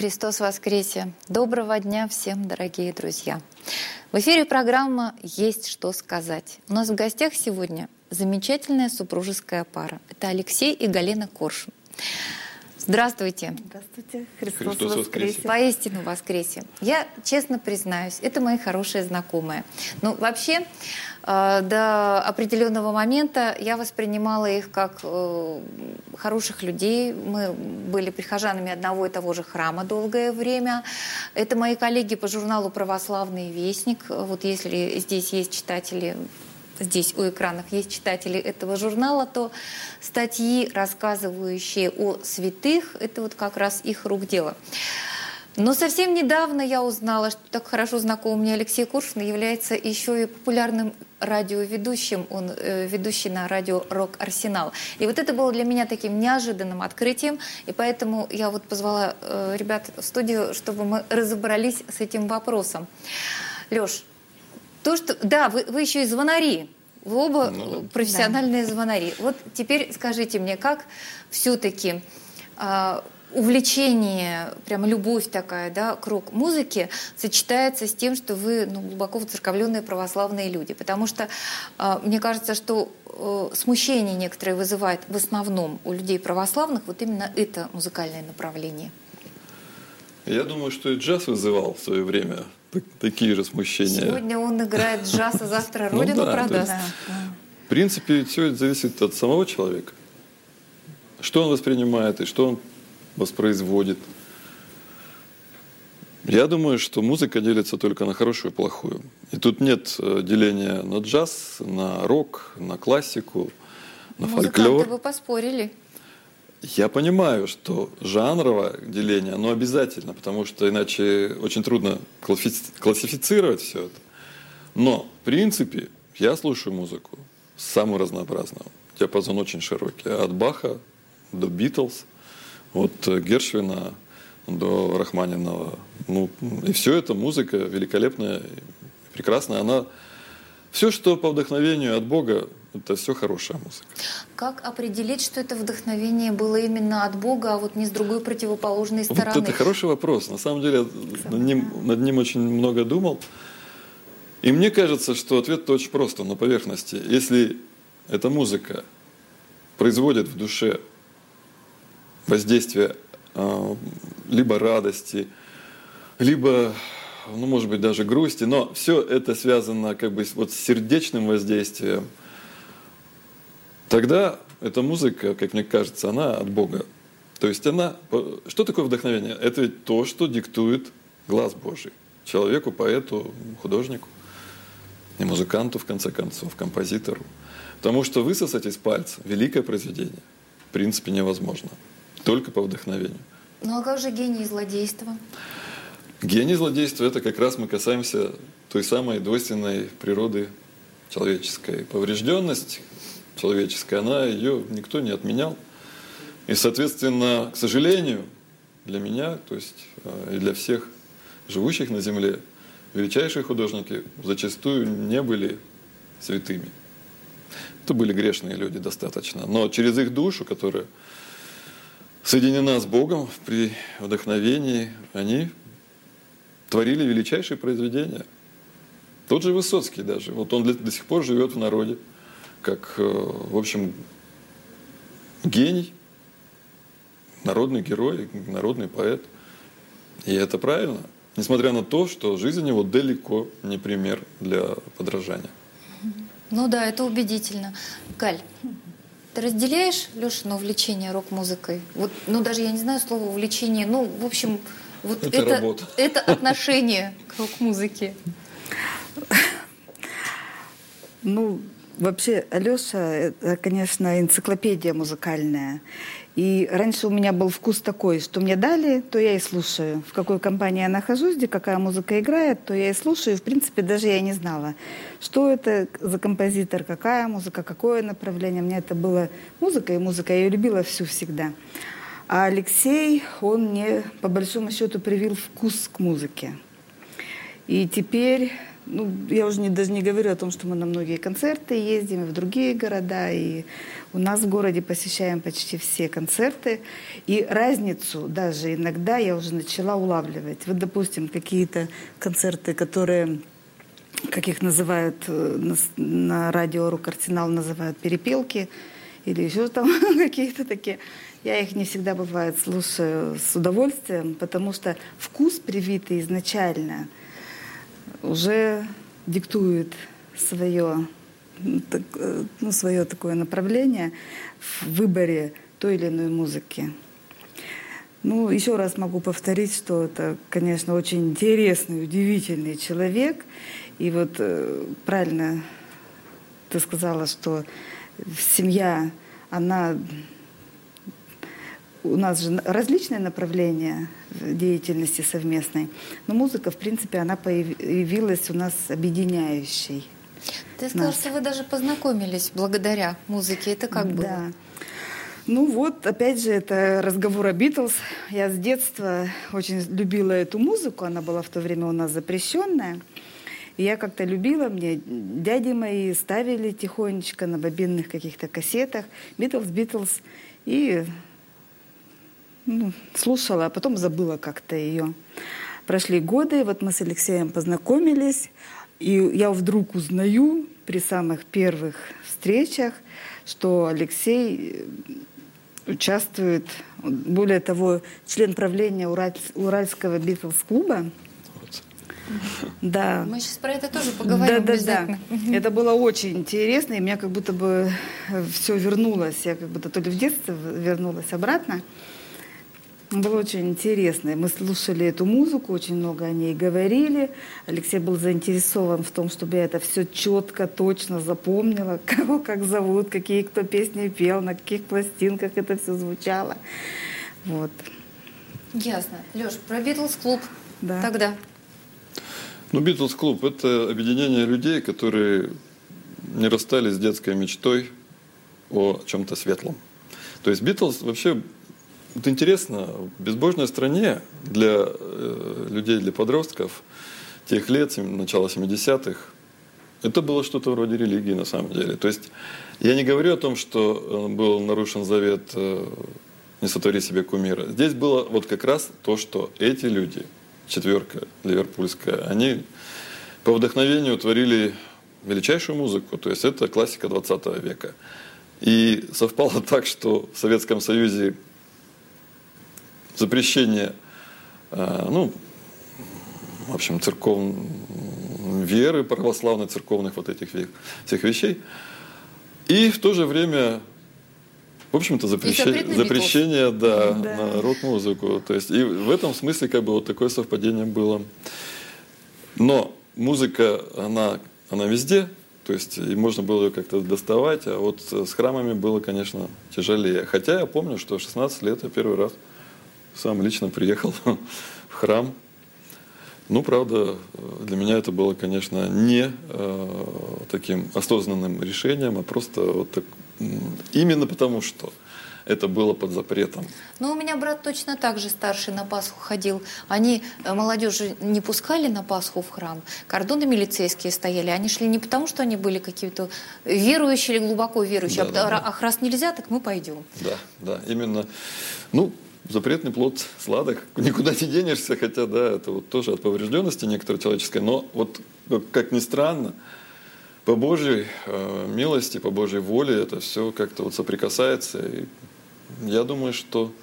Христос воскресе! Доброго дня всем, дорогие друзья! В эфире программа «Есть что сказать». У нас в гостях сегодня замечательная супружеская пара. Это Алексей и Галина Коршун. Здравствуйте! Здравствуйте! Христос воскресе! Поистину воскресе! Я честно признаюсь, это мои хорошие знакомые. Но вообще до определенного момента я воспринимала их как хороших людей. Мы были прихожанами одного и того же храма долгое время. Это мои коллеги по журналу «Православный вестник». Вот если здесь есть читатели, здесь у экранов есть читатели этого журнала, то статьи, рассказывающие о святых, это вот как раз их рук дело. Но совсем недавно я узнала, что так хорошо знакомый мне Алексей Коршун является еще и популярным радиоведущим. Он ведущий на радио «Рок Арсенал». И вот это было для меня таким неожиданным открытием. И поэтому я вот позвала ребят в студию, чтобы мы разобрались с этим вопросом. Лёш, да, вы еще и звонари. Вы оба профессиональные звонари. Вот теперь скажите мне, как все-таки увлечение, прямо любовь такая, да, к рок-музыке сочетается с тем, что вы глубоко воцерковленные православные люди? Потому что мне кажется, что смущение некоторые вызывает в основном у людей православных вот именно это музыкальное направление. Я думаю, что и джаз вызывал в свое время такие же смущения. Сегодня он играет джаз, а завтра родину продаст. В принципе, все это зависит от самого человека. Что он воспринимает и что он воспроизводит. Я думаю, что музыка делится только на хорошую и плохую. И тут нет деления на джаз, на рок, на классику, на фольклор. Музыканты бы поспорили. Я понимаю, что жанровое деление, оно обязательно, потому что иначе очень трудно классифицировать все это. Но, в принципе, я слушаю музыку самую разнообразную. Диапазон очень широкий. От Баха до Битлз, от Гершвина до Рахманинова. И все это музыка великолепная, прекрасная. Она все, что по вдохновению от Бога, это все хорошая музыка. Как определить, что это вдохновение было именно от Бога, а вот не с другой противоположной стороны? Вот это хороший вопрос. На самом деле над ним очень много думал. И мне кажется, что ответ очень прост, на поверхности. Если эта музыка производит в душе воздействие либо радости, либо, может быть, даже грусти, но все это связано как бы вот с сердечным воздействием, тогда эта музыка, как мне кажется, она от Бога. То есть она... Что такое вдохновение? Это ведь то, что диктует глаз Божий человеку, поэту, художнику и музыканту, в конце концов, композитору. Потому что высосать из пальца великое произведение в принципе невозможно. Только по вдохновению. Ну а как же гений злодейства? Гений злодейства — это как раз мы касаемся той самой двойственной природы человеческой. Поврежденность человеческая, ее никто не отменял. И, соответственно, к сожалению, для меня, то есть и для всех живущих на земле, величайшие художники зачастую не были святыми. Это были грешные люди достаточно. Но через их душу, которая соединена с Богом при вдохновении, они творили величайшие произведения. Тот же Высоцкий даже. Вот он до сих пор живет в народе, как, в общем, гений, народный герой, народный поэт. И это правильно, несмотря на то, что жизнь его далеко не пример для подражания. Ну да, это убедительно. Галь, ты разделяешь Лешино увлечение рок-музыкой? Вот, даже я не знаю слово увлечение, в общем, вот это отношение к рок-музыке. Вообще, Алеша, это, конечно, энциклопедия музыкальная. И раньше у меня был вкус такой, что мне дали, то я и слушаю. В какой компании я нахожусь, где какая музыка играет, то я и слушаю. В принципе, даже я не знала, что это за композитор, какая музыка, какое направление. Мне это было музыка и музыка. Я ее любила всю всегда. А Алексей, он мне, по большому счету, привил вкус к музыке. И теперь Ну, я уже даже не говорю о том, что мы на многие концерты ездим, в другие города, и у нас в городе посещаем почти все концерты. И разницу даже иногда я уже начала улавливать. Вот, допустим, какие-то концерты, которые, как их называют на радио «Рок-Арсенал», называют перепелки, или еще там какие-то такие. Я их не всегда, бывает, слушаю с удовольствием, потому что вкус, привитый изначально, уже диктует свое такое направление в выборе той или иной музыки. Ну, еще раз могу повторить, что это, конечно, очень интересный, удивительный человек. И вот правильно ты сказала, что семья, она... У нас же различные направления деятельности совместной, но музыка, в принципе, она появилась у нас объединяющей. Ты сказала, что вы даже познакомились благодаря музыке. Это как было? Да. Ну вот, опять же, это разговор о Битлз. Я с детства очень любила эту музыку, она была в то время у нас запрещенная. И я как-то любила, мне дяди мои ставили тихонечко на бобинных каких-то кассетах Битлз, и... слушала, а потом забыла как-то ее. Прошли годы, вот мы с Алексеем познакомились, и я вдруг узнаю при самых первых встречах, что Алексей участвует, более того, член правления Уральского Битлз-клуба. Вот. Да. Мы сейчас про это тоже поговорим обязательно. Да. Это было очень интересно, и у меня как будто бы все вернулось, я как будто то ли в детство вернулась обратно. Было очень интересно. Мы слушали эту музыку, очень много о ней говорили. Алексей был заинтересован в том, чтобы я это все четко, точно запомнила, кого как зовут, какие кто песни пел, на каких пластинках это все звучало. Вот. Ясно. Лёш, про Битлз-клуб Да. тогда. Ну, Битлз-клуб — это объединение людей, которые не расстались с детской мечтой о чем-то светлом. То есть Битлз вообще... Вот интересно, в безбожной стране для людей, для подростков тех лет, начала 70-х, это было что-то вроде религии на самом деле. То есть я не говорю о том, что был нарушен завет «не сотвори себе кумира». Здесь было вот как раз то, что эти люди, четверка ливерпульская, они по вдохновению творили величайшую музыку. То есть это классика 20 века. И совпало так, что в Советском Союзе запрещение, в общем, веры православной, церковных вот этих всех вещей. И в то же время, в общем-то, запрещение на рок-музыку. То есть и в этом смысле как бы вот такое совпадение было. Но музыка, она везде, то есть и можно было ее как-то доставать, а вот с храмами было, конечно, тяжелее. Хотя я помню, что в 16 лет я первый раз сам лично приехал в храм. Ну, правда, для меня это было, конечно, не таким осознанным решением, а просто вот так, именно потому, что это было под запретом. Ну, у меня брат точно так же старший на Пасху ходил. Они молодежь не пускали на Пасху в храм. Кордоны милицейские стояли. Они шли не потому, что они были какие-то верующие или глубоко верующие, ах, раз нельзя, так мы пойдем. Да, именно. Ну, запретный плод сладок, никуда не денешься, хотя, да, это вот тоже от поврежденности некоторой человеческой, но вот, как ни странно, по Божьей милости, по Божьей воле это все как-то вот соприкасается. И я думаю, что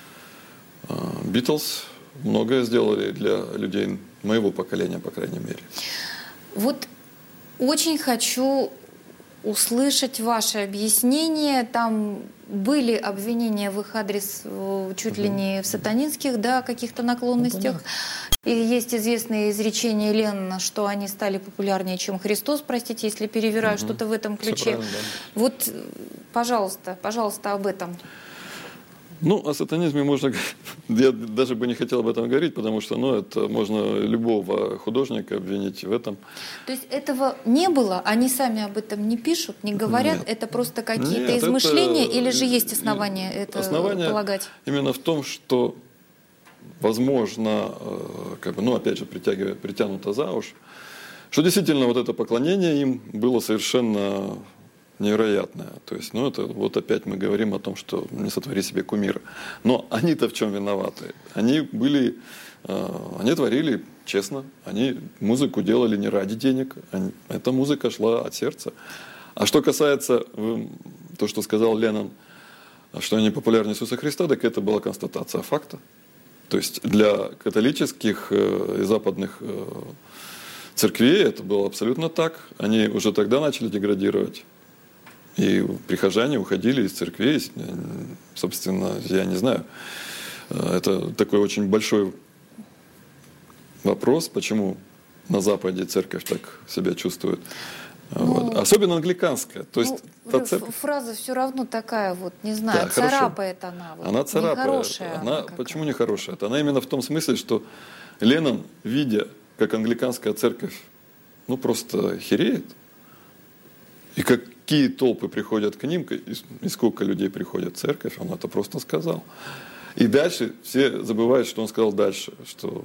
Битлз многое сделали для людей моего поколения, по крайней мере. Вот очень хочу услышать ваше объяснение. Там были обвинения в их адрес чуть ли не в сатанинских, да, каких-то наклонностях. И есть известное изречение Леннона, что они стали популярнее, чем Христос, простите, если перевираю что-то в этом ключе. Да. Вот, пожалуйста, об этом. Ну, о сатанизме можно... Я даже бы не хотел об этом говорить, потому что, это можно любого художника обвинить в этом. То есть этого не было? Они сами об этом не пишут, не говорят? Нет. Это просто какие-то измышления? Или же есть основания это полагать? Именно в том, что, возможно, опять же, притянуто за уши, что действительно вот это поклонение им было совершенно невероятное. То есть, ну, это вот опять мы говорим о том, что не сотвори себе кумира. Но они-то в чем виноваты? Они творили честно, они музыку делали не ради денег, эта музыка шла от сердца. А что касается то, что сказал Леннон, что они популярнее Иисуса Христа, так это была констатация факта. То есть для католических и западных церквей это было абсолютно так. Они уже тогда начали деградировать. И прихожане уходили из церквей. Собственно, я не знаю. Это такой очень большой вопрос, почему на Западе церковь так себя чувствует. Вот. Особенно англиканская. То есть, фраза все равно такая вот, не знаю, да, царапает она. Вот, она царапает. Нехорошая. Почему нехорошая? Она именно в том смысле, что Леннон, видя, как англиканская церковь, ну, просто хереет, и какие толпы приходят к ним, и сколько людей приходят в церковь, он это просто сказал. И дальше все забывают, что он сказал дальше, что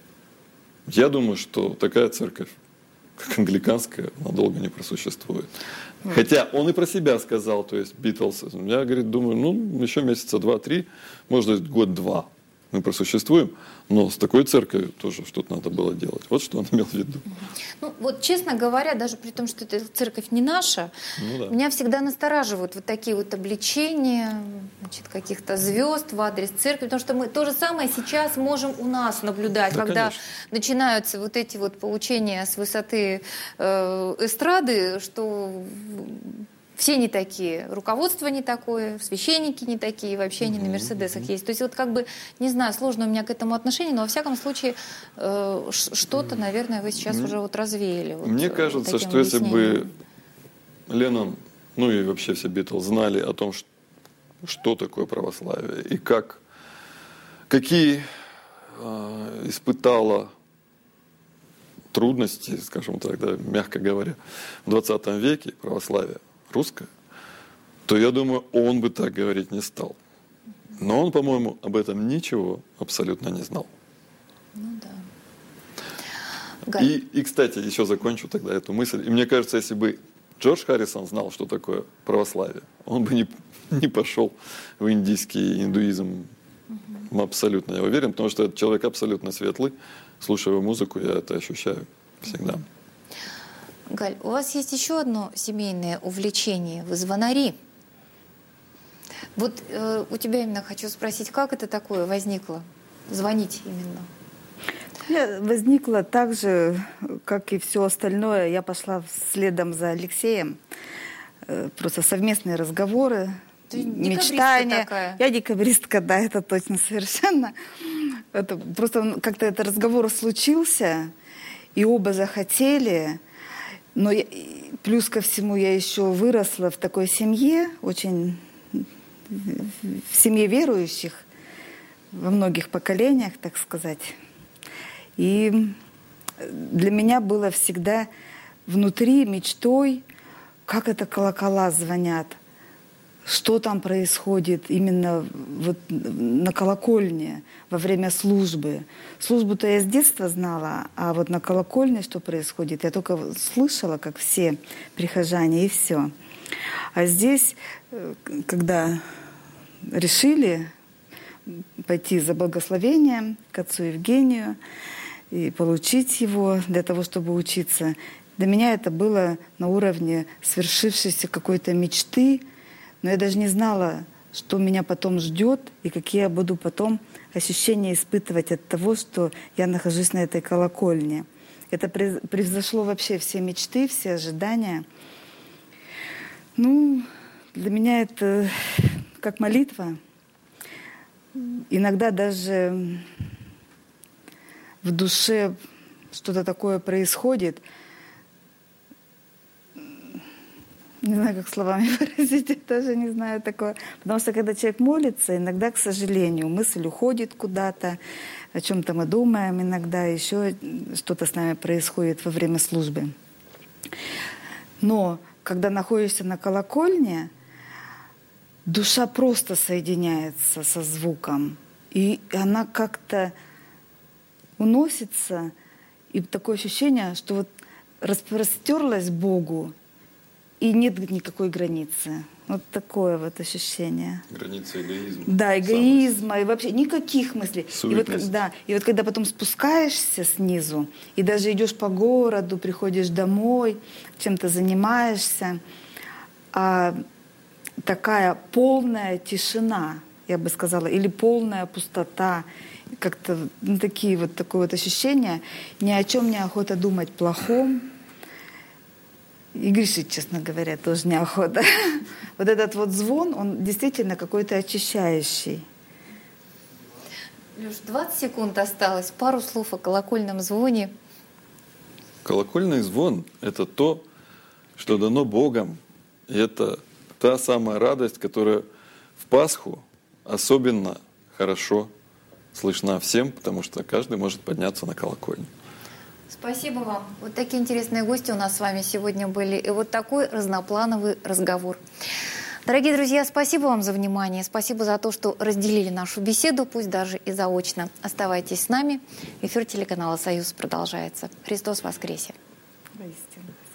я думаю, что такая церковь, как англиканская, она долго не просуществует. Хотя он и про себя сказал, то есть Битлз. Я, говорит, думаю, ну, еще месяца 2-3, может, год-два мы просуществуем, но с такой церковью тоже что-то надо было делать. Вот что он имел в виду. Ну, вот, честно говоря, даже при том, что эта церковь не наша, меня всегда настораживают вот такие вот обличения, значит, каких-то звезд в адрес церкви, потому что мы то же самое сейчас можем у нас наблюдать, да, когда начинаются вот эти вот поучения с высоты эстрады, что все не такие, руководство не такое, священники не такие, вообще они на Мерседесах есть. То есть вот как бы, не знаю, сложно у меня к этому отношение, но во всяком случае что-то, наверное, вы сейчас уже вот развеяли. Вот, мне кажется, что если бы Леннон, ну и вообще все Битлз знали о том, что такое православие и какие испытала трудности, скажем так, да, мягко говоря, в 20 веке православие русское, то, я думаю, он бы так говорить не стал. Но он, по-моему, об этом ничего абсолютно не знал. Ну да. И, кстати, еще закончу тогда эту мысль. И мне кажется, если бы Джордж Харрисон знал, что такое православие, он бы не пошел в индийский индуизм. Абсолютно, я уверен, потому что этот человек абсолютно светлый. Слушая его музыку, я это ощущаю всегда. Галь, у вас есть еще одно семейное увлечение. Вы звонари. Вот у тебя именно хочу спросить, как это такое возникло? Звонить именно. Возникло так же, как и все остальное. Я пошла следом за Алексеем. Просто совместные разговоры, мечтания. Такая. Я декабристка, да, это точно совершенно. Это просто как-то этот разговор случился, и оба захотели. Но плюс ко всему я еще выросла в такой семье, очень в семье верующих, во многих поколениях, так сказать. И для меня было всегда внутри мечтой, как это колокола звонят, что там происходит именно вот на колокольне во время службы. Службу-то я с детства знала, а вот на колокольне что происходит, я только слышала, как все прихожане, и все. А здесь, когда решили пойти за благословением к отцу Евгению и получить его для того, чтобы учиться, для меня это было на уровне свершившейся какой-то мечты, но я даже не знала, что меня потом ждет и какие я буду потом ощущения испытывать от того, что я нахожусь на этой колокольне. Это превзошло вообще все мечты, все ожидания. Ну, для меня это как молитва. Иногда даже в душе что-то такое происходит. Не знаю, как словами выразить, я даже не знаю такое. Потому что когда человек молится, иногда, к сожалению, мысль уходит куда-то, о чем-то мы думаем, иногда еще что-то с нами происходит во время службы. Но когда находишься на колокольне, душа просто соединяется со звуком, и она как-то уносится, и такое ощущение, что вот распростерлась Богу, и нет никакой границы. Вот такое вот ощущение. Граница эгоизма. Да, эгоизма и вообще никаких мыслей. Суетность. И вот когда потом спускаешься снизу, и даже идешь по городу, приходишь домой, чем-то занимаешься, такая полная тишина, я бы сказала, или полная пустота, как-то такое вот ощущение, ни о чем не охота думать плохом, и грешить, честно говоря, тоже неохота. Вот этот вот звон, он действительно какой-то очищающий. Леш, 20 секунд осталось. Пару слов о колокольном звоне. Колокольный звон – это то, что дано Богом. И это та самая радость, которая в Пасху особенно хорошо слышна всем, потому что каждый может подняться на колокольню. Спасибо вам. Вот такие интересные гости у нас с вами сегодня были. И вот такой разноплановый разговор. Дорогие друзья, спасибо вам за внимание. спасибо за то, что разделили нашу беседу, пусть даже и заочно. Оставайтесь с нами. Эфир телеканала «Союз» продолжается. Христос воскресе! Воистину.